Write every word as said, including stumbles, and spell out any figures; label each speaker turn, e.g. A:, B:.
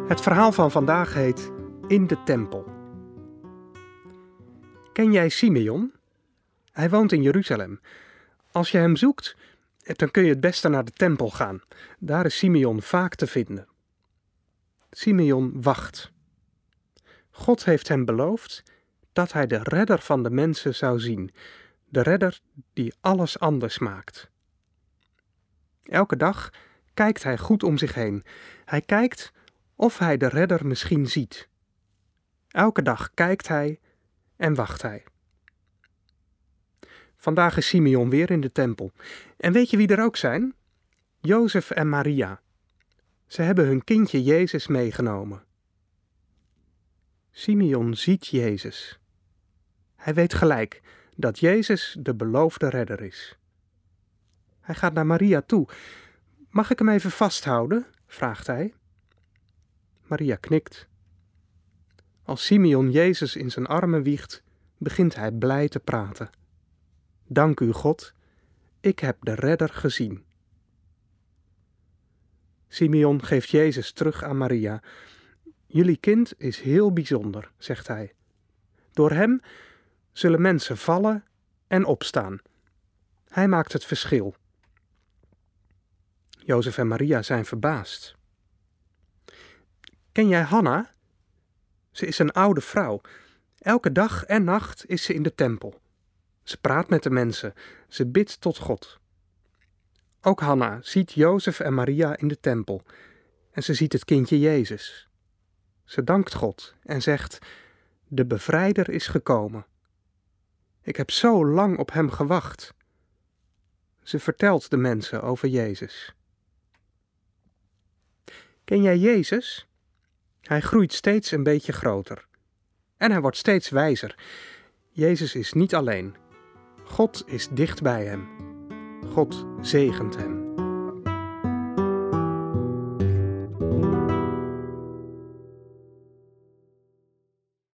A: Het verhaal van vandaag heet In de Tempel. Ken jij Simeon? Hij woont in Jeruzalem. Als je hem zoekt, dan kun je het beste naar de tempel gaan. Daar is Simeon vaak te vinden. Simeon wacht. God heeft hem beloofd dat hij de redder van de mensen zou zien. De redder die alles anders maakt. Elke dag kijkt hij goed om zich heen. Hij kijkt of hij de redder misschien ziet. Elke dag kijkt hij en wacht hij. Vandaag is Simeon weer in de tempel. En weet je wie er ook zijn? Jozef en Maria. Ze hebben hun kindje Jezus meegenomen. Simeon ziet Jezus. Hij weet gelijk dat Jezus de beloofde redder is. Hij gaat naar Maria toe. Mag ik hem even vasthouden? Vraagt hij. Maria knikt. Als Simeon Jezus in zijn armen wiegt, begint hij blij te praten. Dank u, God, ik heb de redder gezien. Simeon geeft Jezus terug aan Maria. Jullie kind is heel bijzonder, zegt hij. Door hem zullen mensen vallen en opstaan. Hij maakt het verschil. Jozef en Maria zijn verbaasd. Ken jij Hanna? Ze is een oude vrouw. Elke dag en nacht is ze in de tempel. Ze praat met de mensen. Ze bidt tot God. Ook Hanna ziet Jozef en Maria in de tempel. En ze ziet het kindje Jezus. Ze dankt God en zegt: de bevrijder is gekomen. Ik heb zo lang op hem gewacht. Ze vertelt de mensen over Jezus. Ken jij Jezus? Hij groeit steeds een beetje groter. En hij wordt steeds wijzer. Jezus is niet alleen. God is dicht bij hem. God zegent hem.